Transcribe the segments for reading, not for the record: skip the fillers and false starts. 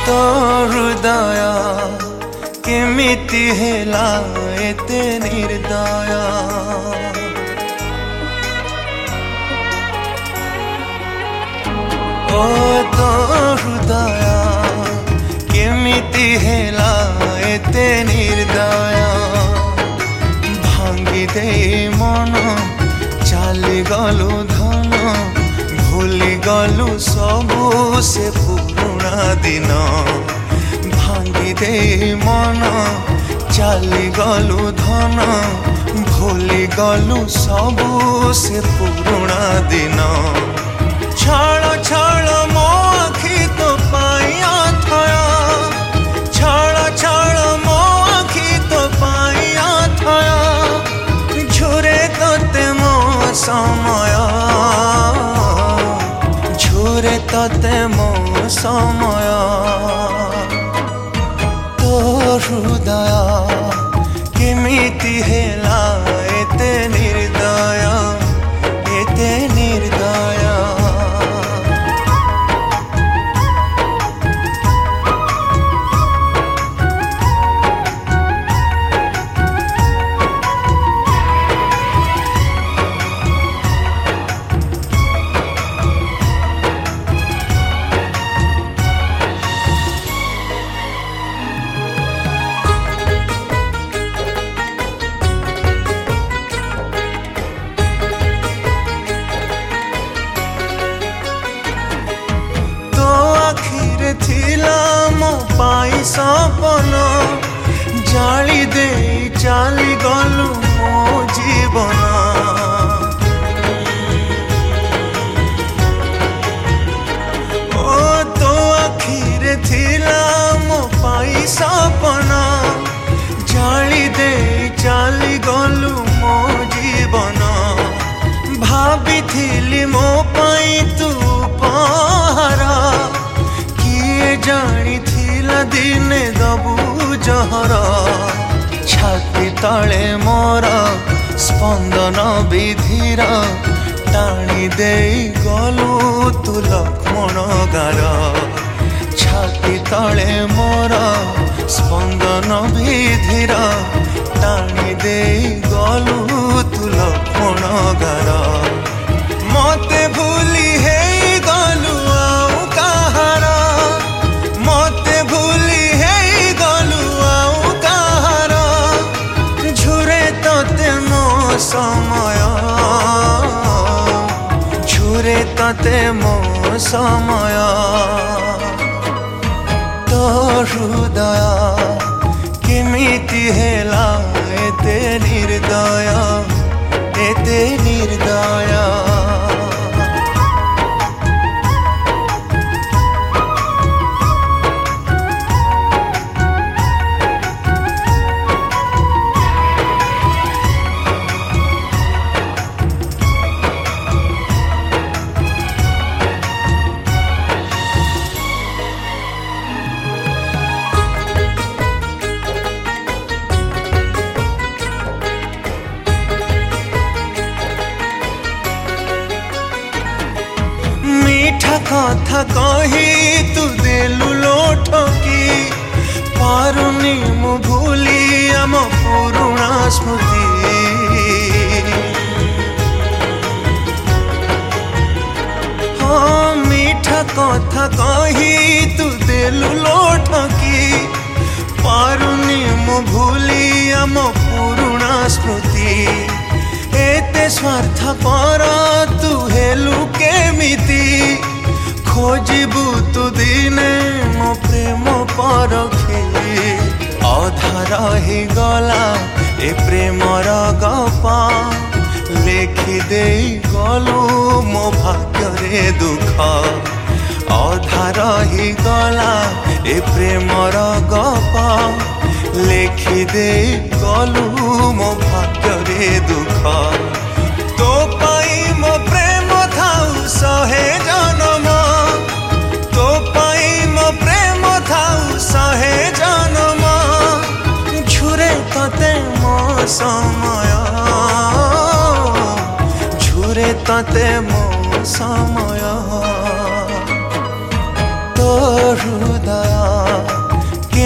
तो हृदय केमिति हेला एते निर्दय ओ तो हृदय केमिति हेला एते निर्दय भांगी दे मन चाली गलु धन भूली गलु सबु से पुराना दिन भांगी दे मन चाली गलु धन भूली गलु सबु से पुराना दिन छाड़ छाड़ मो आखि तो पाइया थया छाड़ छाड़ मो आखि तो पाइया थया झुरे तते मो समय झुरे तते मो समय तो हृदय केमिति हेला एते निर्दय एते निर्दय थिला मो पाई सपन जाली दे चाली गलु मो जीवन ओ तो आखिरे थिला मो पाई सपन जाली दे चाली गलु मो जीवन भाभी थिली मो पाई तू पहारा जानी थिला दिने दबु जहर छाती तले मोर स्पंदन विधिर टाणी दे गलु तू लक्ष्मण गार छाती तले मोर स्पंदन विधिर टाणी दे गलु तू लक्ष्मण गार मते भूली हे गलु आउ कहार मते भूली हे गलु आउ कहार झुरे तते मो समय झुरे तते मो समय तो हृदय केमिति हेला एते निर्दय एते निर्दय मीठा कथा कही तू देलु लोठकी पारुनी मु भूली आम पुरुणा स्मृति हाँ मीठा कथा कही तू देलु लोठकी पारुनी मु भूली आम पुरुणा स्मृति एते स्वार्थ पर तू हेलु केमिति खोजिबु तू दिने मो प्रेम परखी अधा रही गला ए प्रेमर गपा लेखि दे गलु मो भाग्य दुख अधा रही गला ए प्रेमर गपा लेखि दे गलु मो भाग्य दुख तो पाई मो प्रेम थाउ सहे जन्म तो पाई मो प्रेम थाउ सहे जन्म झुरे तते मो समय झुरे तते मो समय तो हृदय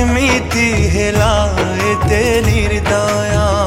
किमिति हेला एते निर्दया।